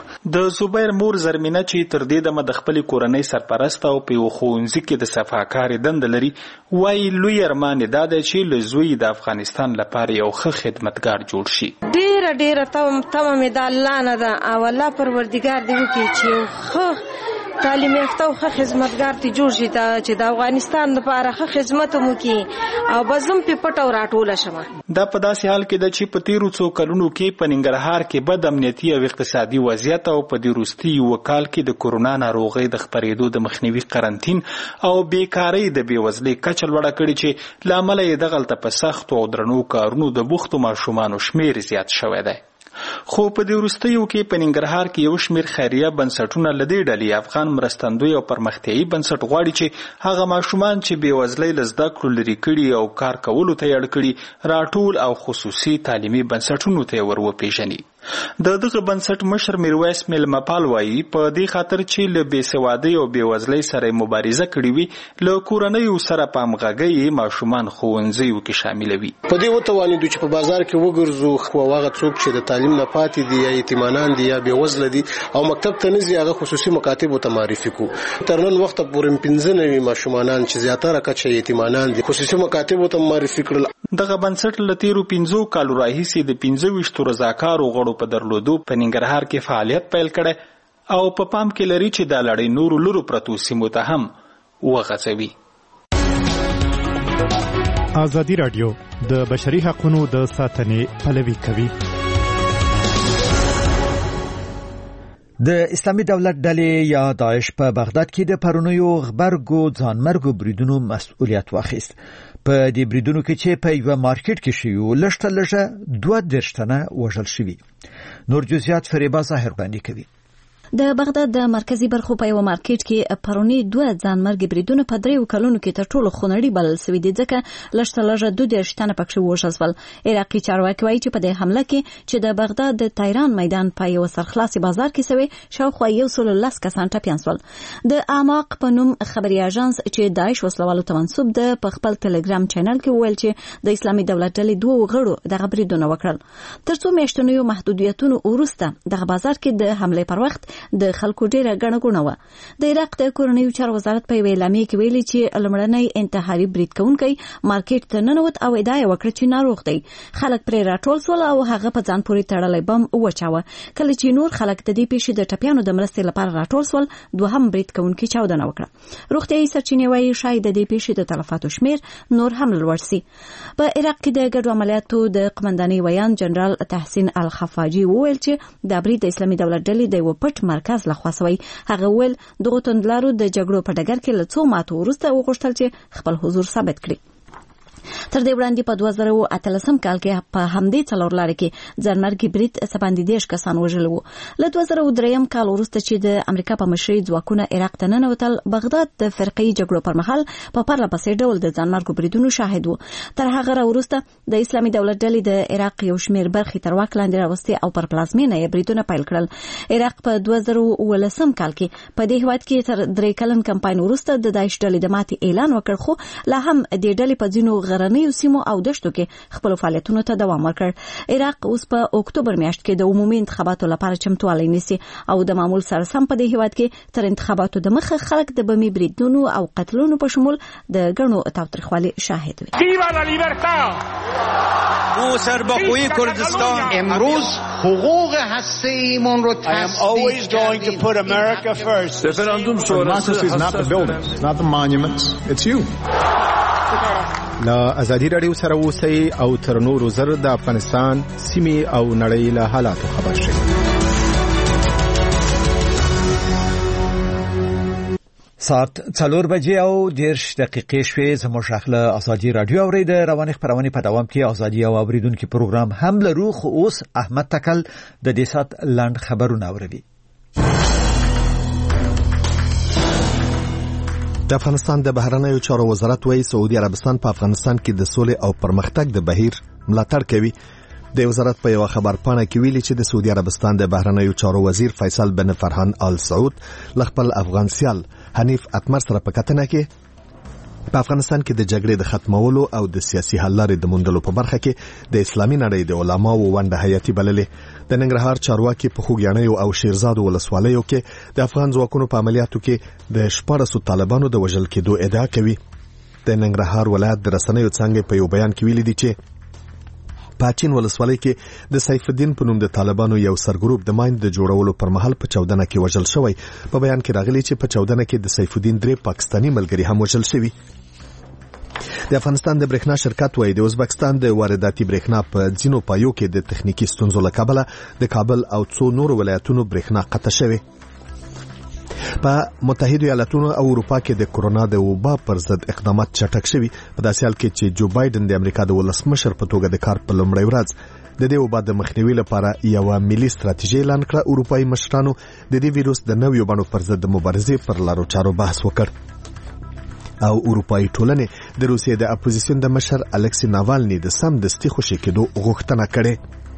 Z: د زبیر مور زرمینه چې تر دې دمه د خپلې کورنۍ سرپرسته او په یو ښوونځي کې د صفاکارې دنده لري وایي لوی ارمان یې دا دی چې له زوی د افغانستان لپاره یو ښه خدمتګار جوړ شي.
B: ډېره تمه مې د الله نه ده او الله پروردګار دې وکړي چې یو ښه تعلیم یافته او ښه خدمتګار دې جوړ شي چې د افغانستان لپاره ښه خدمت وکړي او بس هم پې پټه او راټوله شم.
Z: دا په داسې حال کې ده چې په تېرو څو کلونو کې په ننګرهار کې بد امنیتي او اقتصادي وضعیت او په دې وروستي یوه کال کې د کورونا ناروغۍ د خپرېدو د مخنیوي قرنطین او بیکارۍ د بېوزلۍ کچه لوړه کړې چې له امله یې دغلته په سختو او درنو کارونو د بوختو ماشومانو شمېر زیات شوی دی. خو په دې وروستیو کې په ننګرهار کې یو شمېر خیریه بنسټونه له دې ډلې افغان مرستندوی او پرمختیایي بنسټ غواړي چې هغه ماشومان چې بېوزلۍ له زده کړو لرې کړي او کار کولو ته یې اړ کړي راټول او خصوصي تعلیمي بنسټونو ته یې ور وپېژني. د دغه بنسټ مشر میرویس میلمپال وایي په دې خاطر چې له بېسوادۍ او بېوزلۍ سره مبارزه کړې وي له کورنیو سره په همغږۍ ماشومان ښوونځیو کې شاملوي.
D: په دې وتوانېدو چې په بازار کې وګرځو او هغه څوک چې د تعلیم نه پاتې دي یا یتیمانان دي یا بېوزله دي او مکتب ته نه ځي هغه خصوصي مکاتبو ته معرفي کړو. تر نن وخته پورې 15 ماشومانان چې زیاتره کچه یتیمانان دي خصوصي مکاتبو ته معرفي کړل.
Z: دغه بنسټ له تیرو 15 کالو راهیسې د 25 رضاکارو غړو په درلودو په ننګرهار کې فعالیت پیل کړی او په پام کې لري چې د لړۍ نورو لورو پرتو سیمو ته هم وغځوي.
E: ازادي راډیو د بشري حقوقو د ساتنې پلوي کوي.
A: د اسلامي دولت ډلې یا داعش په بغداد کې د پرونیو غبرګو ځانمرګو بریدونو مسؤلیت واخیست. په دې بریدونو کې چې په یو مارکیټ کې شوی لږه 22 تنه وژل شوي. نور جزئیات فریبا ظاهر باندې کوي.
N: د بغداد د مرکزی برخو په یو مارکیټ کې پرونی 2 ځانمرګ بریدونه په 3 کلونو کې تر ټولو خونړي بلل شوي دي ځکه لږه 22 تنه پکې وژل شول. عراقي چارواکي وایي چې په دې حمله کې چې د بغداد د تایران میدان په یو سرخلاصي بازار کې شوی شاوخوا 110 کسان ټپیان شول. د اعماق په نوم خبري اژانس چې داعش وسلوالو ته منسوب ده په خپل ټلګرام چینل کې ویل چې د اسلامي دولت ډلې 2 غړو دغه بریدونه وکړل. تر څو میاشتنیو محدودیتونو وروسته دغه بازار کې د حمله پر وخت د خلکو ډیره غڼه غونه و. د عراق د کورنیو چارو وزارت په اعلامیه کې ویلي چې لمړنۍ انتحاري برید کوونکی مارکیټ ته ننوت او ادعا وکړه چې ناروغ دی. خلک پرې راټول شول او هغه په ځان پورې تړلی بم وچاوه. کله چې نور خلک د دې پیښې د ټپیانو د مرستې لپاره راټول شول دوهم برید کوونکی چاودنه وکړه. روغتیايي سرچینې وایي شاید د دې پیښې د تلفاتو شمیر نور هم لوړ شي. په عراق کې د ګډو عملیاتو د قمندانۍ ویان جنرال تحسین الخفاجي وویل چې د برید د اسلامي دولت ډلې د یو پټ مرکز لخوا شوی. هغه ول دغه توندلارو د جګړو په ډګر کې له څو ماتو وروسته وغوښتل چې خپل حضور ثابت کړي. تر دې وړاندې په 2013 کال کې په همدې څلور لارې کې ځانمرګي برید 17 کسان وژل وو. له 2003 کال وروسته چې د امریکا په مشرۍ ځواکونه عراق ته ننوتل بغداد د فرقي جګړو پر مهال په پرله پسې ډول د ځانمرګو بریدونو شاهد وو. تر هغه وروسته د اسلامي دولت ډلې د عراق یو شمېر برخې تر واک لاندې راوستي او پر پلازمینه یې بریدونه پیل کړل. عراق په 2019 کال کې په دې هیواد کې تر 3 کلن کمپاین وروسته د داعش ډلې د ماتې اعلان وکړ خو لا هم د ډلې په ځینو غرنیو سیمو او دشتو کې خپل فعالیتونو ته دوام ورکړ. عراق اوس په اکتوبر میاشت کې د عمومي انتخاباتو لپاره چمتووالی نیسي او د معمول سره سم په دې هیواد کې تر انتخاباتو د مخه خلک د بمي بریدونو او قتلونو په شمول د ګڼو تاوتریخوالي شاهد وي.
F: موسرباقوی کردستان امروز حقوق هسته‌ایمون رو
G: always going to put America first.
J: Referendum sonrası is not the buildings, not the monuments, it's you.
X: لا ازادي رادیو سره اوسئ او تر نورو زر د افغانستان سیمې او نړۍ له حالاتو خبر شئ.
A: ساعت 4 بجې او 10 دقیقې شوې. زموږ اخله ازادي رادیو اورید رواني خبرونه په دوام کې ازادي او اوریدونکو پروګرام هم لرو. خو اوس احمد تکل د دې سات لاند خبرونه اوري.
X: د افغانستان د بهرنیو چارو وزارت وايي سعودي عربستان په افغانستان کې د سولې او پرمختګ د بهیر ملاتړ کوي. د وزارت په یو خبر پاڼه کې ویلي چې د سعودي عربستان د بهرنیو چارو وزیر فیصل بن فرحان آل سعود خپل افغان سیال حنیف اتمر سره په کتنه کې په افغانستان کې د جګړې د ختمولو او د سیاسي حل لارې د موندلو په برخه کې د اسلامي نړۍ د علماو ونډه حیاتي بللې. د ننګرهار چارواکي په خوږیاڼیو او شیرزاد ولسوالیو کې د افغان ځواکونو په عملیاتو کې د 14 طالبانو د وژل کېدو ادعا کوي. د ننګرهار ولایت د رسنیو څنګه په یو بیان کې ویلي دي چې پاچین ولسوالۍ کې د سیف الدین په نوم د طالبانو یو سرګروپ د ماین د جوړولو پر مهال په چاودنه کې وژل شوی. په بیان کې راغلی چې په چاودنه کې د سیف الدین 3 پاکستانی ملګری هم وژل شوی. د افغانستان د برېښنا شرکت وايي د ازبکستان د وارداتي برېښنا په ځینو پایو کې د تخنیکی ستونزو له کبله د کابل او څو نورو ولایتونو برېښنا قطع شوه. په متحده ایالاتونو او اروپا کې د کرونا د وبا پر ضد اقدامات چټک شوي په داسې حال کې چې جو بایدن د امریکا د ولسمشر په توګه د کار په لومړۍ ورځ د دې وبا د مخنیوي لپاره یو ملي ستراتیژي اعلان کړه. اروپایي مشرانو د دې ویروس د نویو بڼو پر ضد د مبارزې پر لارو چارو بحث وکړ او اروپایي ټولنې د روسیې د اپوزیسیون د مشر الکسی ناوالني د سمدستي خوشي کېدو غوښتنه کړې.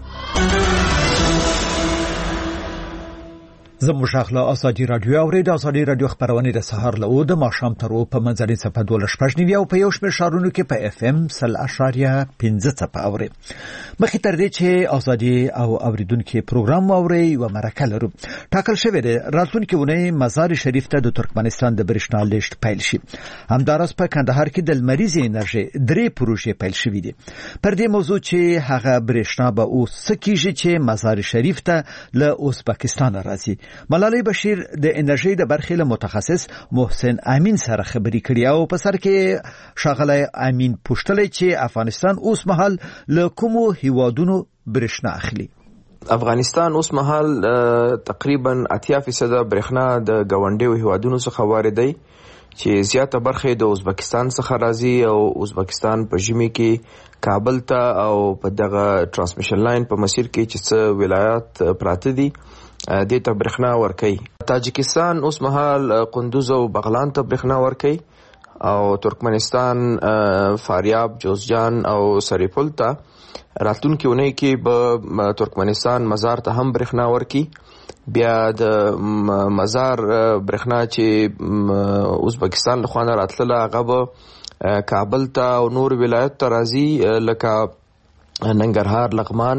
A: زموږ اخله ازادي رادیو اورید. ازادي رادیو خبرونه د سهار له او د ماښام تر او په منځنۍ صفه 12 او په یو شمېر شهرونو کې په اف ام 0.15 صفه اوري. مخکې تر دې چې ازادي او اوریدونکو پروګرام اوري و مرکه لرو ټاکل شوی دی راتلونکي ونې مزار شریف ته د ترکمنستان د برېښنا لیږد پیل شي. همدارس په کندهار کې د لمریزې انرژي 3 پروژې پیل شوې دي. پر دې موضوع چې هغه برېښنا به اوس سکیږي چې مزار شریف ته له ازبکستان راځي. ملالۍ بشیر د انرژي د برخې له متخصص محسن امین سره خبرې کړې او په سر کې شاغله امین پوښتلې چې افغانستان اوس مهال له کومو هیوادونو برېښنا اخلي.
K: افغانستان اوس مهال تقریبا 80% برېښنا د ګاونډیو هیوادونو څخه واردوي چې زیاته برخه د ازبکستان څخه راځي او ازبکستان په ژمي کې کابل ته او په دغه ترانسمیشن لاین په مسیر کې چې څه ولایات پراته دي د ته برېښنا ورکوي. تاجکستان اوس مهال قندوز او بغلان ته برېښنا ورکوي او ترکمنستان فاریاب، جوزجان او سریپل ته راتلونکي اونۍ کې به ترکمنستان مزار ته هم برېښنا ورکوي. بیا د مزار برېښنا چې ازبکستان له خوا نه راتلله هغه به کابل ته او نور ولایت ته راځي لکه ننګرهار، لغمان،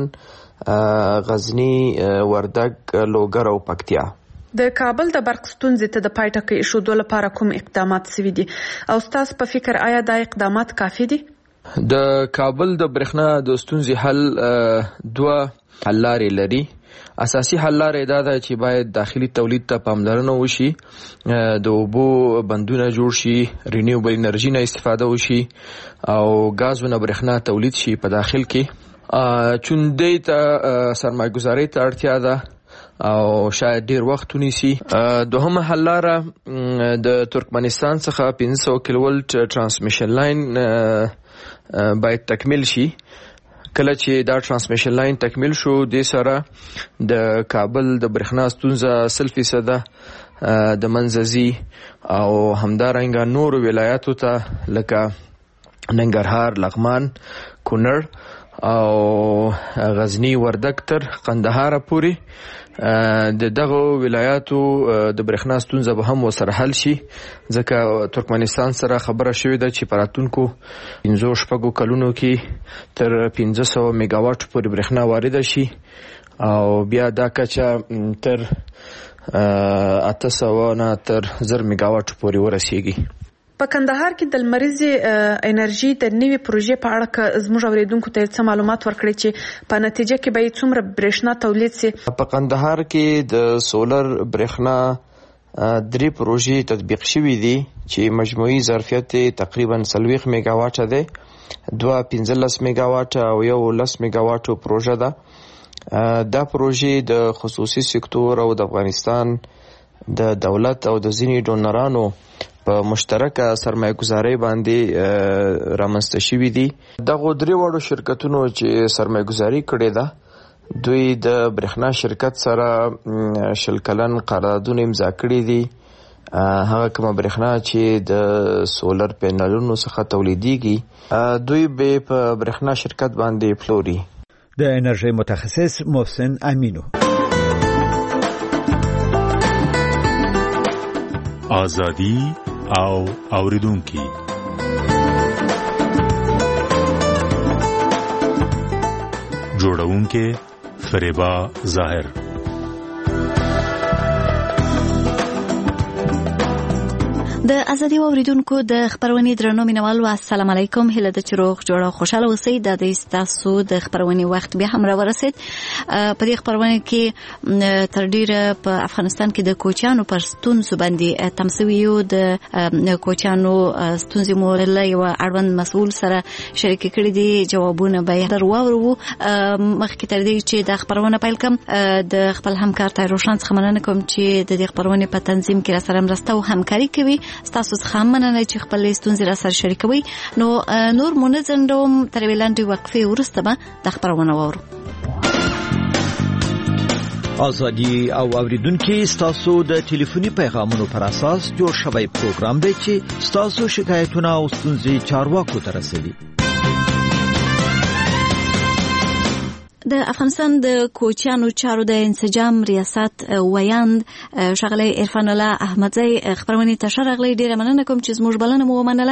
K: غزنی، وردګ، لوګر او پکتیا.
Q: د کابل د برق ستونزې ته د پای ټکی ایښودو لپاره کوم اقدامات شوي دي او ستاسو په فکر آیا دا اقدامات کافي دي؟
K: د کابل د برېښنا د ستونزې حل 2 حل لارې لري. اساسي حل لارې دا ده چې باید داخلي تولید ته پاملرنه وشي، د اوبو بندونه جوړ شي، رینیوبل انرژي نه استفاده وشي او غازونه برېښنا تولید شي په داخل کې. چوندې ته سرمایه‌ګذاري ته اړتیا ده او شاید ډیر وخت ونیسي. دوهمه حل لاره د ترکمنستان څخه 500 کیلوولټ ترانسمیشن لاین باید تکمیل شي. کله چې دا ترانسمیشن لاین تکمیل شو د سره د کابل د برېښنا ستونزه 100% د منځزي او همدارنګه نور ولایاتو ته لکه ننګرهار، لغمان، کونړ او غزنی، وردګ تر قندهار پورې د دغه ولایاتو د برېښنا ستونزه به هم وسره حل شي، ځکه ترکمنستان سره خبره شوې ده چې په راتلونکو 5-6 کلونو کې تر 1500 میگاواټ پورې برېښنا وارده شي او بیا دا کچه تر 800 نه تر 1000 میگاواټ پورې ورسیږي.
Q: په کندهار کې د لمریزې انرژي د نوې پروژې په اړه زموږ اوریدونکو ته څه معلومات ورکړي چې په نتیجه کې به څومره برېښنا تولید سي؟
K: په کندهار کې د سولر برېښنا 3 پروژې تطبیق شوې دي چې مجموعي ظرفیت تقریبا 40 میگا واټه ده، 15 میگا واټه او 10 میگا واټو پروژه ده. دا پروژې د خصوصي سکتور او د افغانستان د دولت او د ځینې ډونرانو په مشترکه سرمایه گذاري باندې رامنځته شوې دي. دغه 3 وړو شرکتونو چې سرمایه گذاري کړې ده دوی د برېښنا شرکت سره 20 کلن قراردادونه امضا کړي دي. هغه کومه برېښنا چې د سولر پینلونو څخه تولیدېږي دوی به په برېښنا شرکت باندې پلوري.
A: د انرژي متخصص محسن امینو.
L: آزادی او اوریدونکي جوړونکي فریبا ظاهر.
N: د ازادي اوریدونکو د خبرونې درنو مینوالو السلام علیکم. هله د چروغ جوړه خوشاله اوسئ. د تاسو د خبرونې وخت بیا هم را ورسید. په دې خبرونه کې تر ډیره په افغانستان کې د کوچیانو پر ستونزو باندې تمسویو د کوچیانو ستونزې مو له یو اړوند مسؤل سره شریک کړي دي. جوابونه به در واورو. مخکې تر دې چې د خبرونه پیل کوم د خپل همکار ته روشن څخه مننه کوم چې د دې خبرونه په تنظیم کې را سره مرسته او همکاري کوي. تاسو څخه مننه چې خپل ستونزې را سره شریکوي. نو نور منځندوم تر ویلاندې وقفه ورسته به د خبرونه وورو.
A: ازادي او اوریدونکو تاسو د ټلیفوني پیغامونو پر اساس جوړ شوی پروګرام دی چې تاسو شکایتونه او ستونزې چارواکو ته رسوي.
N: د افغانستان د کوچیانو چارو د انسجام ریاست ویاند ښاغلی عرفان الله احمدزی خبرونه ته شرغلی. ډیره مننه کوم چې زموږ بلنه مو ومنله.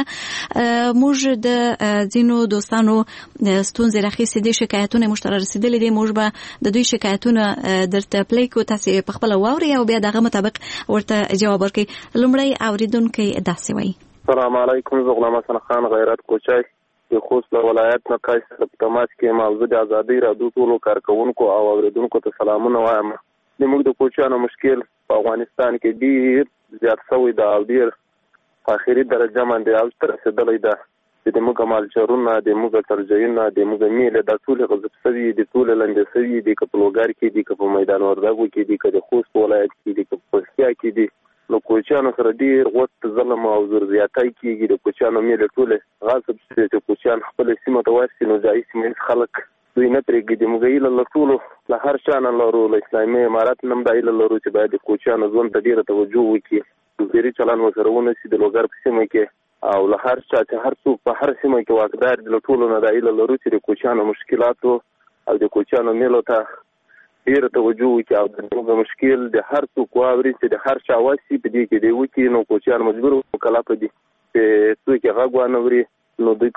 N: موږ د ځینو دوستانو ستونزې راخیستې دي، شکایتونه موږ ته رسیدلي دي. موږ به د دوی شکایتونه درته پلی کړو، تاسو په خپله واورئ او بیا دغه مطابق ورته جواب ورکړئ. لومړی اوریدونکی داسې وایي:
M: السلام علیکم، زه غلام حسن خان غیرت کوچای د خوست ولایت نه کایسر په تماس کې موضوع د ازادي رادیو ټولو کارکونکو او اوریدونکو ته سلامونه وایم. موږ د کوچیانو مشکل په افغانستان کې ډیر زیات شوی دا او ډیر اخري درجه باندې او تر رسیدلې ده چې د موږ مالچرونه د موږ ترجیحونه د موږ میله د ټول غزب سوي د ټول لاندې سوي د کپلوګار کې د کپ میدان وردګو کې د خوست ولایت کې د کپسیا کې د نو کوچیانو سره ډیر غوت ظلم او زور زیاتای کیږي. د کوچیانو میله ټول غاصب چې کوچیان خپل سیمه ته ورسي نو ځای سیمه خلک دوی نه پرېږدي. د موږ له ټول له هر شان لرو له اسلامي امارات نم دایله لرو چې باید کوچیانو ځون ته ډیره توجه وکړي. ډیری چلان وسره ونسي د لوګر په سیمه کې او له هر چا چې هر څوک په هر سیمه کې واقدار د ټول نه دایله لرو چې د کوچیانو مشکلاتو او د کوچیانو میلو ته ډیره توجه وکړي او د موږ مشکل د هر څوک واوري چې د هر چا واسي په دې کې دی وکړي. نو کوچیان مجبور وکړه په دې چې څوک هغه غوانوري نو د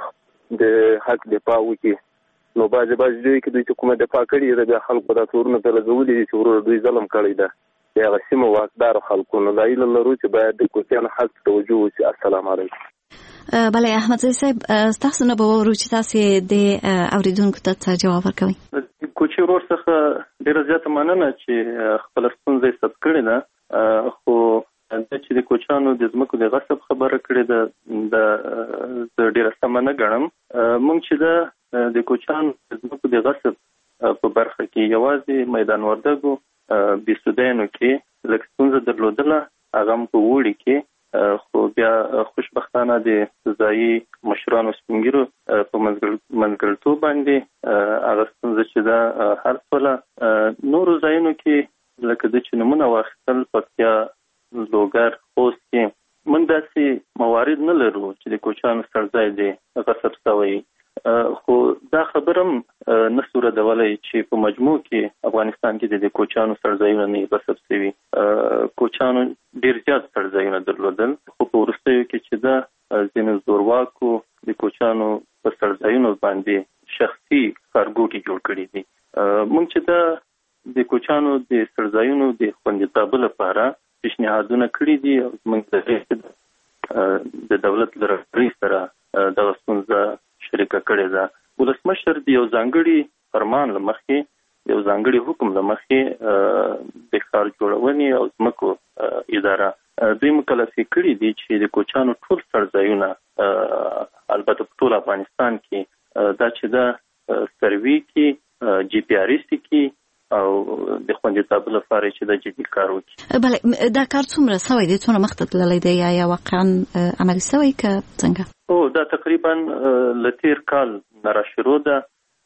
M: حق دفاع وکړي. نو باز دوی کې دوی کومه دفاع کړي د خلکو د تورونو ته لزولي چې ورور دوی ظلم کړی ده د غسیمه واقدار خلکو نه دایله لرو چې باید د کوچیان حق توجه وکړي. السلام علیکم.
N: بله احمدزی صاحب تاسو نه به وورو چې تاسو د اوریدونکو ته جواب ورکوي.
Z: کوچی ورور څخه ډیره زیاته مننه چې خپل ستونزې ثبت کړې ده، خو د چې د کوچیانو د ځمکو د غصب خبره کړې ده د ډیره سمه نه ګڼم. موږ چې د کوچیانو د ځمکو د غصب په برخه کې یوازې میدان وردګو بیسودینو کې لږ ستونزه درلودله، هغه هم په اوړي کې. خو بیا خوشبختانه د ځایي مشرانو سپینګیرو په منځګړیتوب باندې هغه ستونزه چې ده حل شوله. نورو ځایونو کې لکه د چې نمونه واخیستل پکتیا، لوګر، خوست کې موږ داسې موارد نه لرو چې د کوچیانو څړځای دی غصب شوی. خو دا خبرم نه صورتولی چې په مجموع کې افغانستان کې د کوچیانو څړځایونه نه غصب شوي. کوچیانو ډیر زیات څړځایونه درلودل، خو په وروستیو کې چې دا ځینو زورواکو د کوچیانو په څړځایونو باندې شخصي ښارګوټي جوړ کړي دي. موږ چې دا د کوچیانو د څړځایونو د خوندیتابه لپاره پیشنهادونه کړي دي او موږ د
H: د دولت لري سره د ستونزه شریکه کړې ده. ولسمشر د یو ځانګړي فرمان لمخې یو ځانګړي حکم لمخې د ښار جوړونې او ځمکو اداره دوی مکلف کړي دي چې د کوچانو ټول سرځایونه البته په ټول افغانستان کې دا چې دا سروي کې جی پی آر اس کې او د خوندیتوب لپاره چې د جدي کار وکړي.
N: بله دا کار څومره سوی دی، څومره مخته تللی دی یا واقعا عملي سوی که څنګه؟
H: دا تقریبا له تیر کال نه را شروع ده.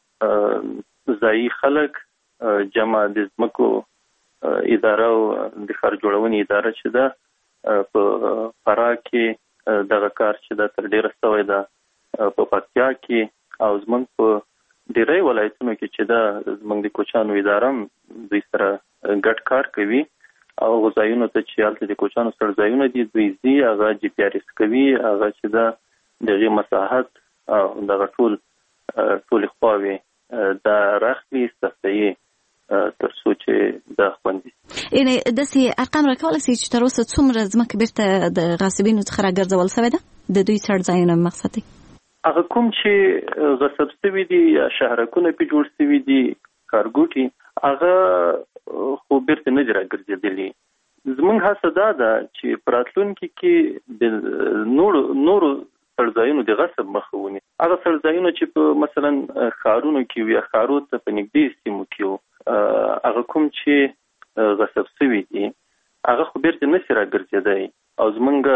H: ځایي خلک جمع د ځمکو اداره او د ښار جوړونې اداره چې ده په فراه کې دغه کار چې ده تر ډیره سوی ده. په پکتیا کې او زموږ په ډیری ولایتونو کې چې ده زموږ د کوچانو اداره دوی سره ګډ کار کوي او ځایونو ته چې هلته د کوچانو سرځایونه دي دوی ځي هغه جی پی آر اس کوي، هغه چې ده د هغې مساحت او دغه ټولې خواوې دا راخلي صفحې تر څو چې دا خوندي.
N: یعنې داسې ارقام راکولی سي چې تر اوسه څومره ځمکه بیرته د غاصبینو څخه راګرځول سوې ده د دوی څړځایونه مقصد دی؟
H: هغه کوم چې غصب سوي دي یا شهرکونه پې جوړ سوي دي ښارګوټي هغه خو بیرته نه دي راګرځېدلي. زموږ هڅه دا ده چې په راتلونکي کې د نورو سرځایونو د غصب مخه ونیسي. هغه سرځایونه چې په مثلا ښارونو کې وي یا ښارو ته په نږدې سیمو کې هغه کوم چې غصب سوي دي هغه خو بیرته نه سي راګرځېدی او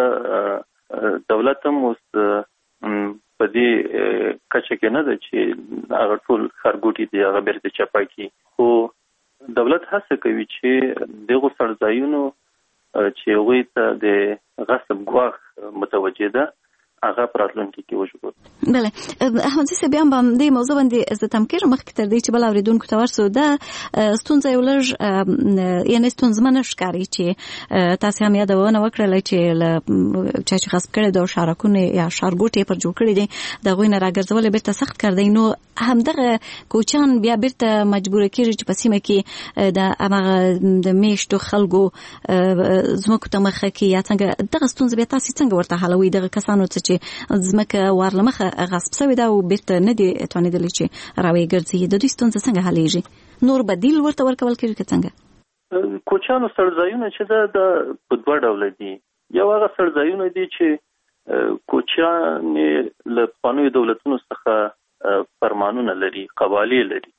H: زموږ دولت هم اوس په دې کچه کې نه ده چې هغه ټول ښارګوټي دي هغه بیرته چپه کړي. خو دولت هڅه کوي چې دغو سرځایونو چې هغوی ته د غصب ګواښ متوجه ده هغه په راتلونکي کې وژغوري.
N: بله احمدزي صاحب بیا هم په همدې موضوع باندې زه تم کېږم مخکې تر دې چې بل اورېدونکو ته ورسو دا ستونزه یو لږ یعنې ستونزمنه ښکاري چې تاسې هم یادونه وکړله چې له چا چې غصب کړی ده شارکونه یا ښارګوټ یې پر جوړ کړي دي د هغوی نه راګرځول یې بیرته سخت کار دی. نو همدغه کوچیان بیا بیرته مجبوره کېږي چې په سیمه کې د هماغه د میشتو خلکو ځمکو ته مخه کړي یا څنګه دغه ستونزه بیا تاسې څنګه ورته حلوئ دغه کسانو څه چې ځمکه ور له مخه غصب سوې ده او بیرته نه دي توانېدلی چې راویې ګرځي د دوی ستونزه څنګه حلیږي؟ نور بدیل ورته ورکول کېږي که څنګه؟
H: کوچیانو سرځایونه چې ده د په دوه ډوله دي. یو هغه سرځایونه دي چې کوچیان له پخوانیو دولتونو څخه فرمانونه لري، قوالې لري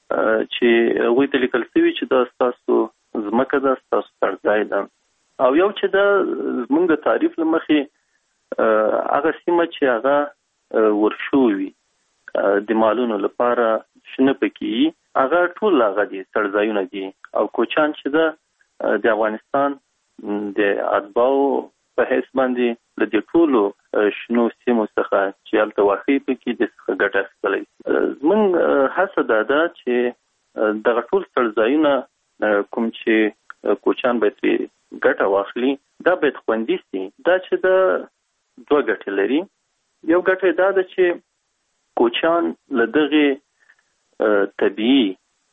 H: چې هغوی ته لیکل سوي چې دا ستاسو ځمکه ده، ستاسو سرځای ده. او یو چې ده زموږ د تعریف له مخې هغه سیمه چې هغه ورشوي د مالونو لپاره شنه پکې هغه ټول هغه دي سرځایونه دي. او کوچیان چې ده د افغانستان د اتباعو په حیث باندې له دې ټولو شنو سیمو څخه چې هلته واقع پکې د څخه ګټه اخیستلی. زموږ هڅه دا ده چې دغه ټول سرځایونه کوم چې کوچیان باید ترې ګټه واخلي دا باید خوندي سي. دا چې د دوه ګټې لري. یو ګټه دا ده چې کوچیان له دغې طبیعي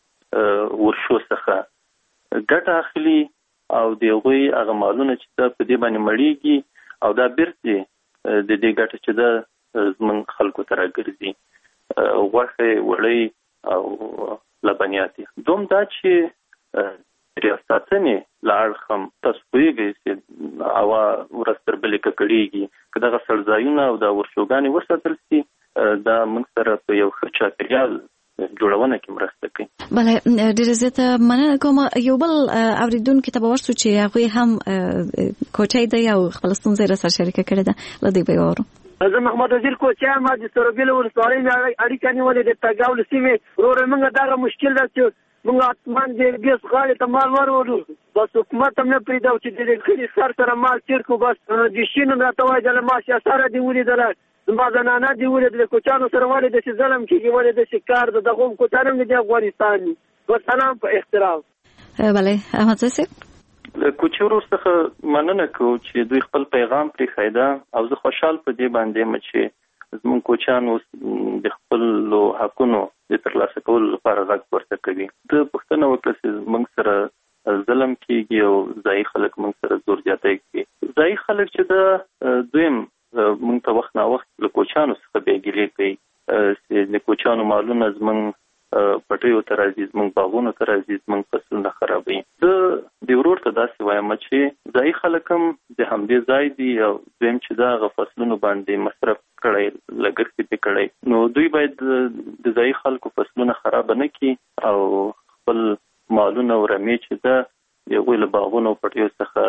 H: ورشو څخه ګټه اخلي او د هغوی هغه مالونه چې ده په دې باندې مړیږي او دا بیرته د دې ګټه چې ده زموږ خلکو ته راګرځي غوښې، وړۍ او لبنیات. دوم دا چې ریاستنې له اړخم تاسو پوهېږئ چې هوا ورځ تر بلې ککړېږي. که دغه سرځایونه او دا ورشوګانې وساتل سي دا موږ سره په یو ښه چاپېریال جوړونه کې مرسته کوي.
N: بله ډېره زیاته مننه کوم. یو بل اورېدونکي ته به ورسو چې هغوی هم کوچی دی او خپله ستونزه یې راسره شریکه کړې ده. له دوی به یې واورو.
O: زه محمد وزیر کوچیان ما د سروبیل ولسوالۍ نه اړیکه نیولې د تګاو له سیمې وروره موږ دغه مشکل ده چې موږ اتمان د ګیس غاړې ته مال ورولو بس حکومت هم نه پرېږدو چې د کلي سر سره مال تېر کړو. بس د شي نوم راته وایي ما سیاساره دې ولیدله زما زنانه دې ولیدله کوچیانو سره ولې داسې ظلم کېږي ولې داسې کار ده دغه هم کوچیان هم د افغانستان دي. وسلام په احترام.
N: بله احمدزی صاحب
H: له کوچیانو څخه مننه کوو چې دوی خپل پیغام پرېښایده او زه خوشحال په دې باندې یم چې زموږ کوچیان اوس د خپلو حقونو د ترلاسه کولو لپاره غږ پورته کوي. ده پوښتنه وکړه چې موږ سره ظلم کېږي او ځایي خلک موږ سره زور زیاتی کوي. ځای خلک چې د دویم موږ ته وخت نا وخت له کوچانو څخه بیګیلې کوي چې د کوچانو مالونه زموږ پټیو ته راځي، زموږ باغونو ته راځي، زموږ فصلونه خرابوي. د ورور ته داسې وایم چې ځای خلک هم د همدې ځای دي او دویم چې دا هغه فصلونو باندې مصرف کړی، لګښت یې کړی، نو دوی باید د ځای خلکو فصلونه خراب نه کړي او خپل مالونه او رمې چې د هغوی له باغونو او پټیو څخه